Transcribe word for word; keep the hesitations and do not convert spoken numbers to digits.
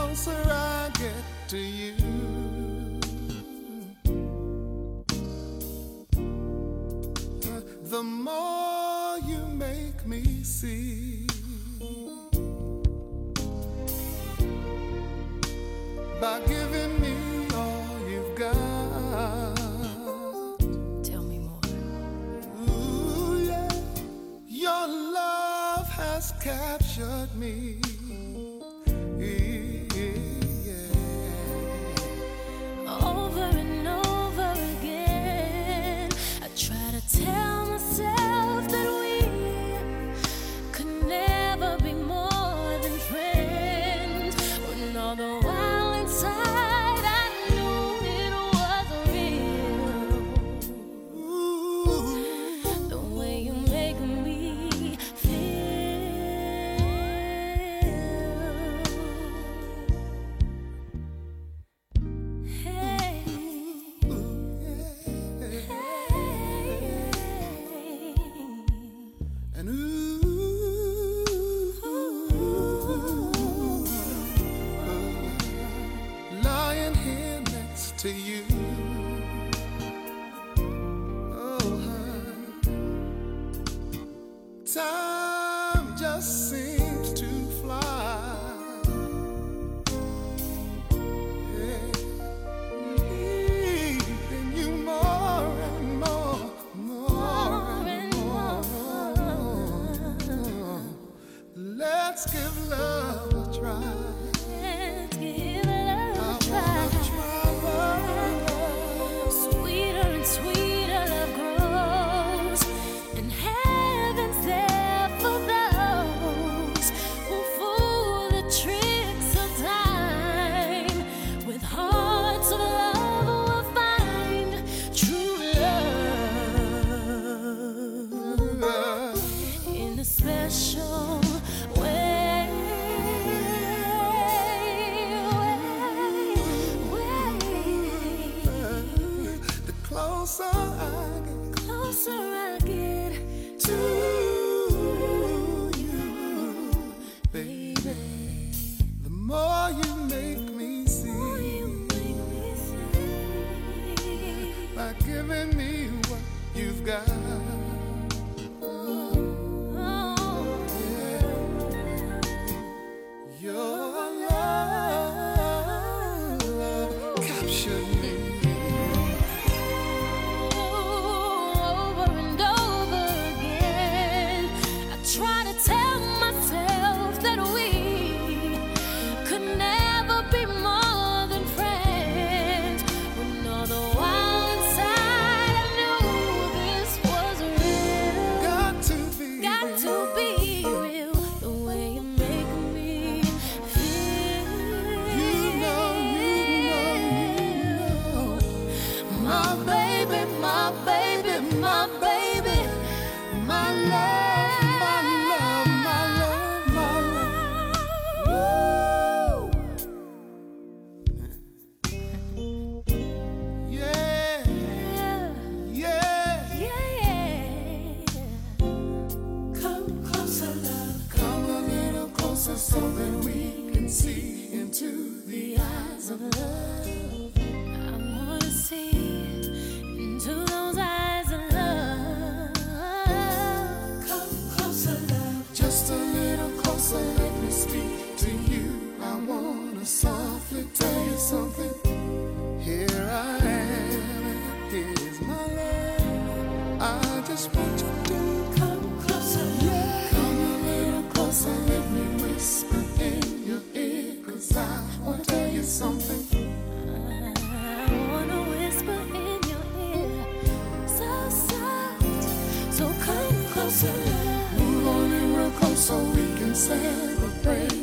closer I get to you, the more you make me see. By giving me all you've got. Tell me more. Ooh, yeah. Your love has captured me. Over and over again, I try to tell myself that we could never be more than friends. When all the while inside I knew it wasn't real. Ooh, the way you make me feel. Hey, hey, And ooh, lying here next to you. Oh, time just seems to fly. Yeah. Needing you more and more, more and more. Let's give love a try. let's give love I a wanna try. try love. Sweeter and sweeter love grows, and heaven's there for those who fool the tricks of time. With hearts of love will find true love in a special way. way, way. The closer I get Closer I get to you, baby, the more you make me see. By giving me what you've got. Your love captured me. Over and over again, I try to tell myself that we could never be more than friends. When all the while inside I knew this was real. Got to be Got real. to be real, the way you make me feel. You know, you know, you know. My baby, my baby, my baby, My love, my love, my love, my love. Woo. Yeah, yeah, yeah. yeah. Come closer, love. Come a little closer so that we can see into the eyes of love. I wanna see into those eyes of love. Come closer, love. Just a little closer, let me speak to you. I wanna softly tell you something. Here I am, and here's my love. I just want you to come closer, yeah. Come a little closer, let me whisper in your ear, 'cause I wanna tell you something. I wanna whisper in your ear, so soft, so come closer, love. Move on in real close so we can celebrate.